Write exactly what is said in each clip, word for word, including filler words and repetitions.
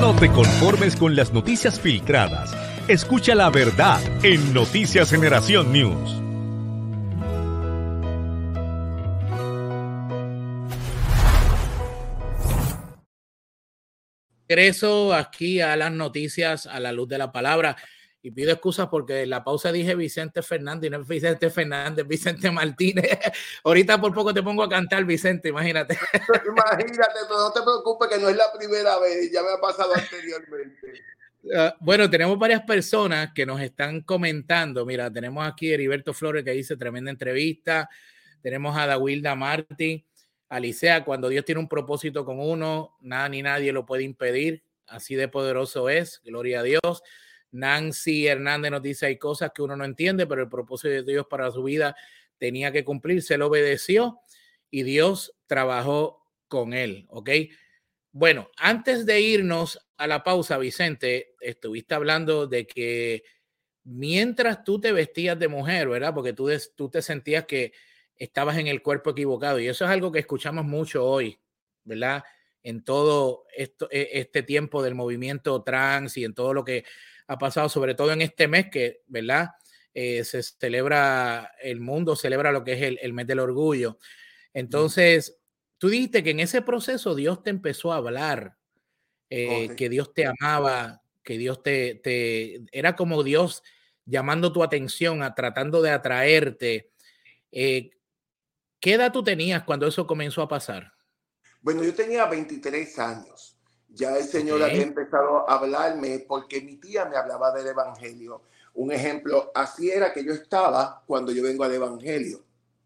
No te conformes con las noticias filtradas. Escucha la verdad en Noticias Generación News. Regreso aquí a las noticias a la luz de la palabra y pido excusas porque en la pausa dije Vicente Fernández y no es Vicente Fernández, Vicente Martínez. Ahorita por poco te pongo a cantar, Vicente, imagínate. Imagínate, pero no te preocupes que no es la primera vez, ya me ha pasado anteriormente. Uh, bueno, tenemos varias personas que nos están comentando. Mira, tenemos aquí a Heriberto Flores que dice tremenda entrevista. Tenemos a Dawilda Martí. Alicia, cuando Dios tiene un propósito con uno, nada ni nadie lo puede impedir. Así de poderoso es. Gloria a Dios. Nancy Hernández nos dice, hay cosas que uno no entiende, pero el propósito de Dios para su vida tenía que cumplirse. Él obedeció y Dios trabajó con él. ¿Ok? Bueno, antes de irnos a la pausa, Vicente, estuviste hablando de que mientras tú te vestías de mujer, ¿verdad? Porque tú, des, tú te sentías que estabas en el cuerpo equivocado. Y eso es algo que escuchamos mucho hoy, ¿verdad? En todo esto, este tiempo del movimiento trans y en todo lo que ha pasado, sobre todo en este mes que, ¿verdad? Eh, se celebra, el mundo celebra lo que es el, el mes del orgullo. Entonces, tú dijiste que en ese proceso Dios te empezó a hablar, eh, que Dios te amaba, que Dios te, te... Era como Dios llamando tu atención, a, tratando de atraerte. Eh, ¿Qué edad tú tenías cuando eso comenzó a pasar? Bueno, yo tenía veintitrés años. Ya el Señor okay. había empezado a hablarme porque mi tía me hablaba del Evangelio. Un ejemplo, así era que yo estaba cuando yo vengo al Evangelio.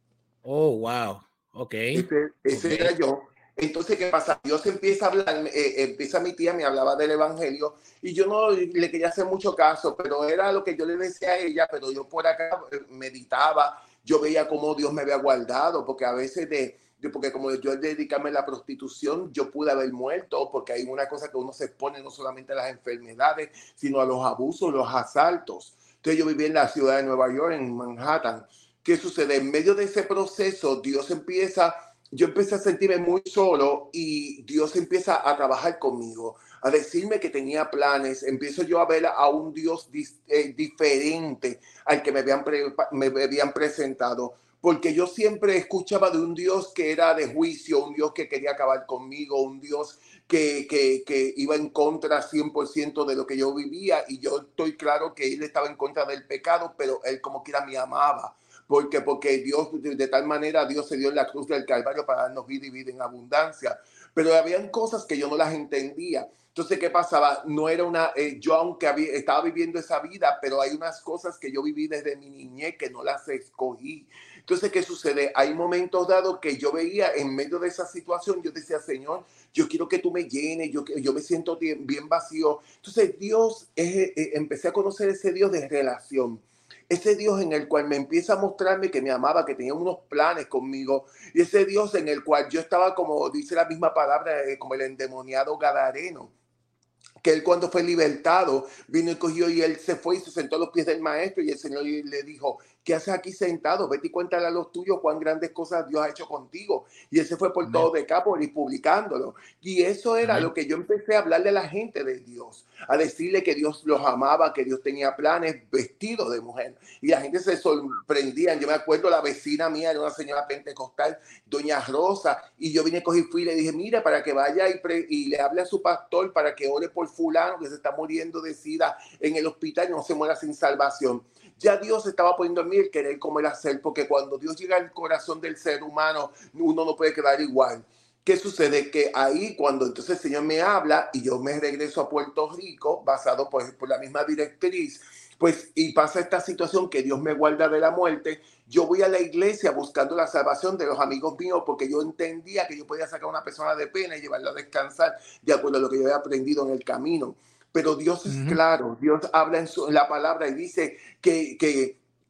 Oh, wow. Ok. Ese, ese okay. era yo. Entonces, ¿qué pasa? Dios empieza a hablar, eh, empieza mi tía, me hablaba del Evangelio y yo no le quería hacer mucho caso, pero era lo que yo le decía a ella, pero yo por acá meditaba, yo veía cómo Dios me había guardado, porque a veces de, de porque como yo dedicarme a la prostitución, yo pude haber muerto, porque hay una cosa que uno se expone no solamente a las enfermedades, sino a los abusos, los asaltos. Entonces yo vivía en la ciudad de Nueva York, en Manhattan. ¿Qué sucede? En medio de ese proceso, Dios empieza... Yo empecé a sentirme muy solo y Dios empieza a trabajar conmigo, a decirme que tenía planes. Empiezo yo a ver a un Dios dis, eh, diferente al que me habían, pre, me habían presentado, porque yo siempre escuchaba de un Dios que era de juicio, un Dios que quería acabar conmigo, un Dios que, que, que iba en contra cien por ciento de lo que yo vivía, y yo estoy claro que Él estaba en contra del pecado, pero Él como quiera me amaba. Porque, porque Dios, de, de tal manera, Dios se dio en la cruz del Calvario para darnos vida y vida en abundancia. Pero habían cosas que yo no las entendía. Entonces, ¿qué pasaba? No era una... Eh, yo, aunque había, estaba viviendo esa vida, pero hay unas cosas que yo viví desde mi niñez que no las escogí. Entonces, ¿qué sucede? Hay momentos dados que yo veía en medio de esa situación, yo decía, Señor, yo quiero que tú me llenes, yo, yo me siento bien, bien vacío. Entonces, Dios, eh, eh, empecé a conocer ese Dios de relación. Ese Dios en el cual me empieza a mostrarme que me amaba, que tenía unos planes conmigo. Y ese Dios en el cual yo estaba, como dice la misma palabra, eh, como el endemoniado gadareno. Que él cuando fue libertado, vino y cogió y él se fue y se sentó a los pies del maestro. Y el Señor le dijo, ¿qué haces aquí sentado? Vete y cuéntale a los tuyos cuán grandes cosas Dios ha hecho contigo. Y él se fue por Amén. Todo Decápolis publicándolo. Y eso era Amén. Lo que yo empecé a hablarle a la gente de Dios, a decirle que Dios los amaba, que Dios tenía planes, vestidos de mujer. Y la gente se sorprendía. Yo me acuerdo, la vecina mía era una señora pentecostal, doña Rosa, y yo vine, cogí, fui y le dije, mira, para que vaya y, pre y le hable a su pastor para que ore por fulano que se está muriendo de sida en el hospital y no se muera sin salvación. Ya Dios estaba poniendo en mí el querer como el hacer, porque cuando Dios llega al corazón del ser humano, uno no puede quedar igual. ¿Qué sucede? Que ahí cuando entonces el Señor me habla y yo me regreso a Puerto Rico, basado por, por la misma directriz, pues y pasa esta situación que Dios me guarda de la muerte, yo voy a la iglesia buscando la salvación de los amigos míos, porque yo entendía que yo podía sacar a una persona de pena y llevarla a descansar de acuerdo a lo que yo había aprendido en el camino. Pero Dios es uh-huh. claro, Dios habla en, su, en la palabra y dice que, que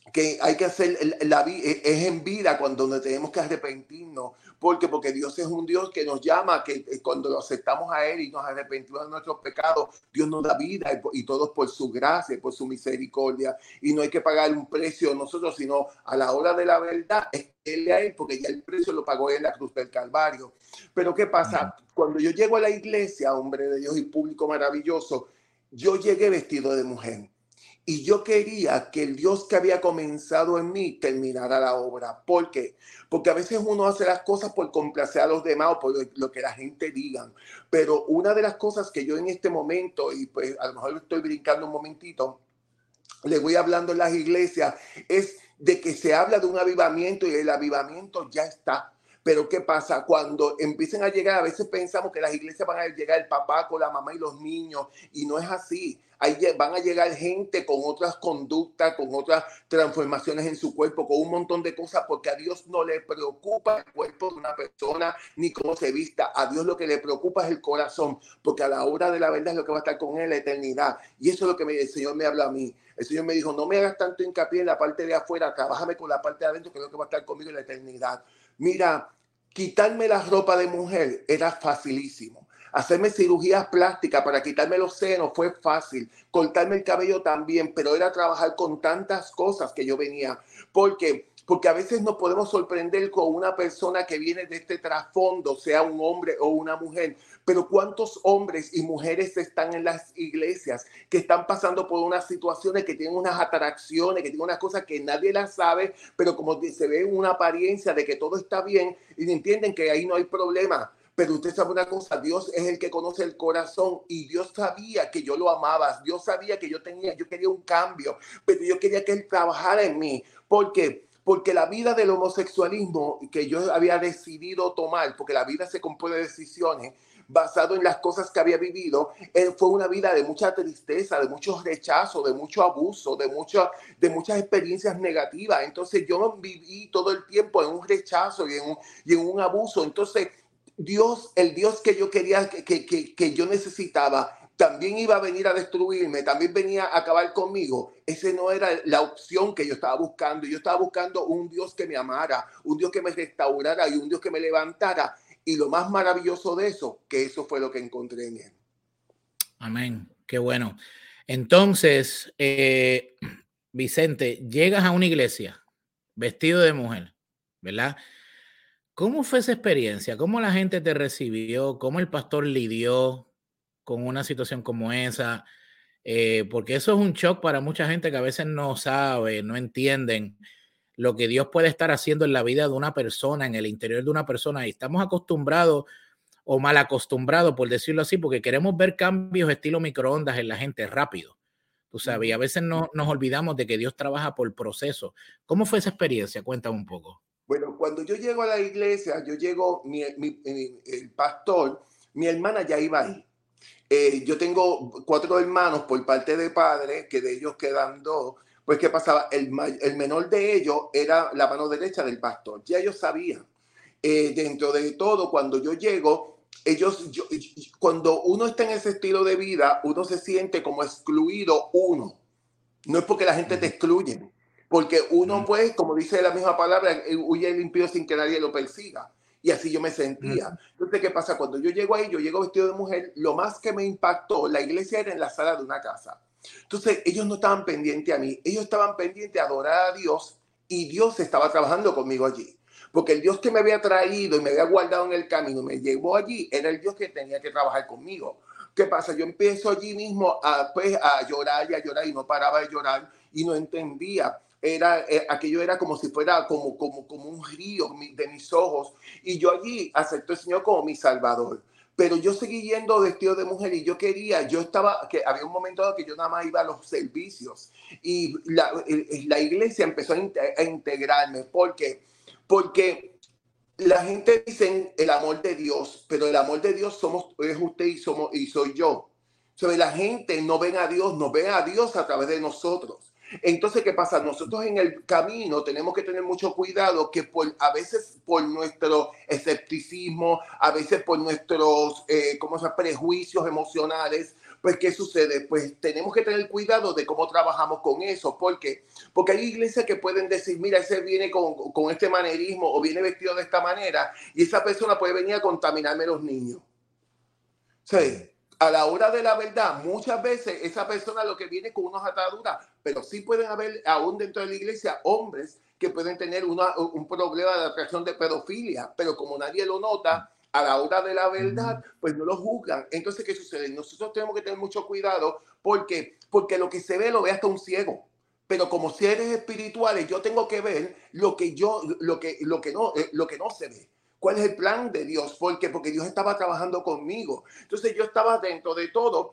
que hay que hacer la vida, es en vida cuando tenemos que arrepentirnos. ¿Por qué? Porque Dios es un Dios que nos llama, que cuando lo aceptamos a Él y nos arrepentimos de nuestros pecados, Dios nos da vida y, y todo por su gracia y por su misericordia. Y no hay que pagar un precio nosotros, sino a la hora de la verdad, es Él a Él, porque ya el precio lo pagó en la cruz del Calvario. Pero ¿qué pasa? Cuando yo llego a la iglesia, hombre de Dios y público maravilloso, yo llegué vestido de mujer. Y yo quería que el Dios que había comenzado en mí terminara la obra. ¿Por qué? Porque a veces uno hace las cosas por complacer a los demás o por lo que la gente diga. Pero una de las cosas que yo en este momento, y pues a lo mejor estoy brincando un momentito, le voy hablando en las iglesias, es de que se habla de un avivamiento y el avivamiento ya está. Pero ¿qué pasa? Cuando empiecen a llegar, a veces pensamos que las iglesias van a llegar el papá con la mamá y los niños, y no es así. Ahí van a llegar gente con otras conductas, con otras transformaciones en su cuerpo, con un montón de cosas, porque a Dios no le preocupa el cuerpo de una persona ni cómo se vista. A Dios lo que le preocupa es el corazón, porque a la hora de la verdad es lo que va a estar con él la eternidad. Y eso es lo que me, el Señor me habla a mí. El Señor me dijo, no me hagas tanto hincapié en la parte de afuera, trabájame con la parte de adentro, que es lo que va a estar conmigo en la eternidad. Mira, quitarme la ropa de mujer era facilísimo. Hacerme cirugías plásticas para quitarme los senos fue fácil. Cortarme el cabello también, pero era trabajar con tantas cosas que yo venía. ¿Por qué? Porque a veces nos podemos sorprender con una persona que viene de este trasfondo, sea un hombre o una mujer. Pero ¿cuántos hombres y mujeres están en las iglesias que están pasando por unas situaciones, que tienen unas atracciones, que tienen unas cosas que nadie las sabe, pero como se ve una apariencia de que todo está bien y entienden que ahí no hay problema? Pero usted sabe una cosa, Dios es el que conoce el corazón y Dios sabía que yo lo amaba, Dios sabía que yo tenía, yo quería un cambio, pero yo quería que Él trabajara en mí. ¿Por qué? Porque la vida del homosexualismo que yo había decidido tomar, porque la vida se compone de decisiones, basado en las cosas que había vivido, eh, fue una vida de mucha tristeza, de mucho rechazo, de mucho abuso, de, mucho, de muchas experiencias negativas. Entonces yo viví todo el tiempo en un rechazo y en un, y en un abuso. Entonces Dios, el Dios que yo quería, que, que, que yo necesitaba, también iba a venir a destruirme, también venía a acabar conmigo. Ese no era la opción que yo estaba buscando. Yo estaba buscando un Dios que me amara, un Dios que me restaurara y un Dios que me levantara. Y lo más maravilloso de eso, que eso fue lo que encontré en Él. Amén. Qué bueno. Entonces, eh, Vicente, llegas a una iglesia vestido de mujer, ¿verdad? ¿Cómo fue esa experiencia? ¿Cómo la gente te recibió? ¿Cómo el pastor lidió con una situación como esa? Eh, porque eso es un shock para mucha gente que a veces no sabe, no entienden lo que Dios puede estar haciendo en la vida de una persona, en el interior de una persona. Y estamos acostumbrados o mal acostumbrados, por decirlo así, porque queremos ver cambios estilo microondas en la gente rápido. Tú sabes, y a veces no, nos olvidamos de que Dios trabaja por proceso. ¿Cómo fue esa experiencia? Cuéntame un poco. Bueno, cuando yo llego a la iglesia, yo llego, mi, mi, el pastor, mi hermana ya iba ahí. Eh, yo tengo cuatro hermanos por parte de padre, que de ellos quedan dos. Pues, ¿qué pasaba? El, el menor de ellos era la mano derecha del pastor. Ya ellos sabían. Eh, dentro de todo, cuando yo llego, ellos, yo, cuando uno está en ese estilo de vida, uno se siente como excluido uno. No es porque la gente te excluye. Porque uno, pues, como dice la misma palabra, huye limpio sin que nadie lo persiga. Y así yo me sentía. Entonces, ¿qué pasa? Cuando yo llego ahí, yo llego vestido de mujer, lo más que me impactó, la iglesia era en la sala de una casa. Entonces, ellos no estaban pendientes a mí, ellos estaban pendientes a adorar a Dios y Dios estaba trabajando conmigo allí. Porque el Dios que me había traído y me había guardado en el camino, me llevó allí, era el Dios que tenía que trabajar conmigo. ¿Qué pasa? Yo empiezo allí mismo a, pues, a llorar y a llorar y no paraba de llorar y no entendía. Era, eh, aquello era como si fuera como, como, como un río de mis ojos. Y yo allí acepté al Señor como mi Salvador. Pero yo seguí yendo vestido de mujer y yo quería, yo estaba, que había un momento que yo nada más iba a los servicios. Y la, la iglesia empezó a integrarme. ¿Por qué? Porque la gente dice el amor de Dios, pero el amor de Dios somos, es usted y, somos, y soy yo. O sea, la gente no ven a Dios, no ven a Dios a través de nosotros. Entonces, ¿qué pasa? Nosotros en el camino tenemos que tener mucho cuidado que por, a veces por nuestro escepticismo, a veces por nuestros eh, ¿cómo se llama? prejuicios emocionales, pues ¿qué sucede? Pues tenemos que tener cuidado de cómo trabajamos con eso. ¿Por qué? Porque hay iglesias que pueden decir, mira, ese viene con, con este manerismo o viene vestido de esta manera y esa persona puede venir a contaminarme a los niños. Sí. A la hora de la verdad, muchas veces esa persona lo que viene con unas ataduras, pero sí pueden haber, aún dentro de la iglesia, hombres que pueden tener una, un problema de atracción de pedofilia, pero como nadie lo nota, a la hora de la verdad, pues no lo juzgan. Entonces, ¿qué sucede? Nosotros tenemos que tener mucho cuidado porque, porque lo que se ve lo ve hasta un ciego. Pero como seres espirituales, yo tengo que ver lo que yo, lo que, lo que no, lo que no se ve. ¿Cuál es el plan de Dios? ¿Por qué? Porque Dios estaba trabajando conmigo. Entonces yo estaba dentro de todo,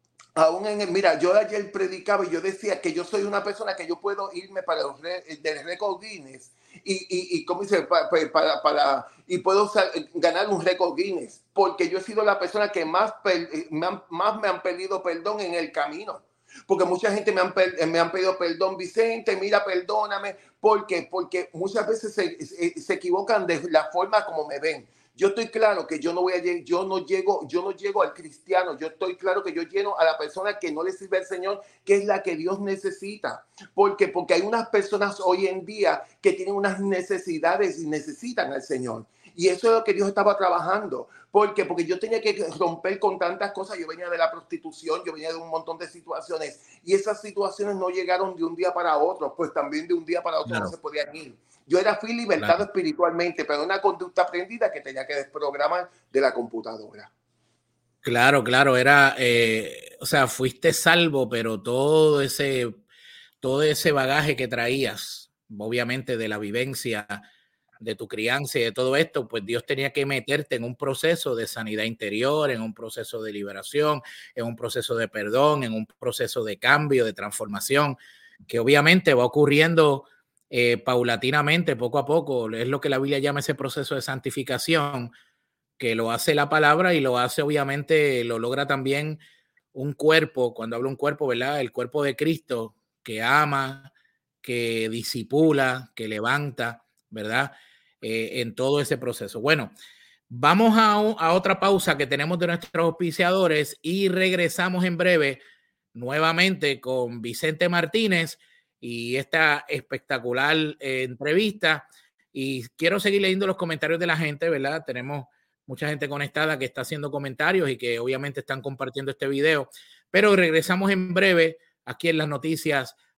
aún en el, mira, yo ayer predicaba y yo decía que yo soy una persona que yo puedo irme para los del récord Guinness y, y, y ¿cómo dice? Para, para, para, y puedo ganar un récord Guinness porque yo he sido la persona que más, me han, más me han pedido perdón en el camino. Porque mucha gente me han, me han pedido perdón, Vicente, mira, perdóname. ¿Por qué? Porque muchas veces se, se, se equivocan de la forma como me ven. Yo estoy claro que yo no voy a yo no llego, yo no llego al cristiano. Yo estoy claro que yo lleno a la persona que no le sirve al Señor, que es la que Dios necesita. ¿Por qué? Porque hay unas personas hoy en día que tienen unas necesidades y necesitan al Señor. Y eso es lo que Dios estaba trabajando. ¿Por qué? Porque yo tenía que romper con tantas cosas. Yo venía de la prostitución, yo venía de un montón de situaciones. Y esas situaciones no llegaron de un día para otro, pues también de un día para otro claro. No se podían ir. Yo era fui libertado claro. espiritualmente, pero una conducta aprendida que tenía que desprogramar de la computadora. Claro, claro, era, eh, o sea, fuiste salvo, pero todo ese, todo ese bagaje que traías, obviamente de la vivencia de tu crianza y de todo esto, pues Dios tenía que meterte en un proceso de sanidad interior, en un proceso de liberación, en un proceso de perdón, en un proceso de cambio, de transformación, que obviamente va ocurriendo eh, paulatinamente, poco a poco. Es lo que la Biblia llama ese proceso de santificación, que lo hace la palabra y lo hace obviamente, lo logra también un cuerpo, cuando hablo un cuerpo, ¿verdad? El cuerpo de Cristo, que ama, que disipula, que levanta, ¿verdad? Eh, en todo ese proceso. Bueno, vamos a, a otra pausa que tenemos de nuestros auspiciadores y regresamos en breve nuevamente con Vicente Martínez y esta espectacular eh, entrevista. Y quiero seguir leyendo los comentarios de la gente, ¿verdad? Tenemos mucha gente conectada que está haciendo comentarios y que obviamente están compartiendo este video, pero regresamos en breve aquí en las noticias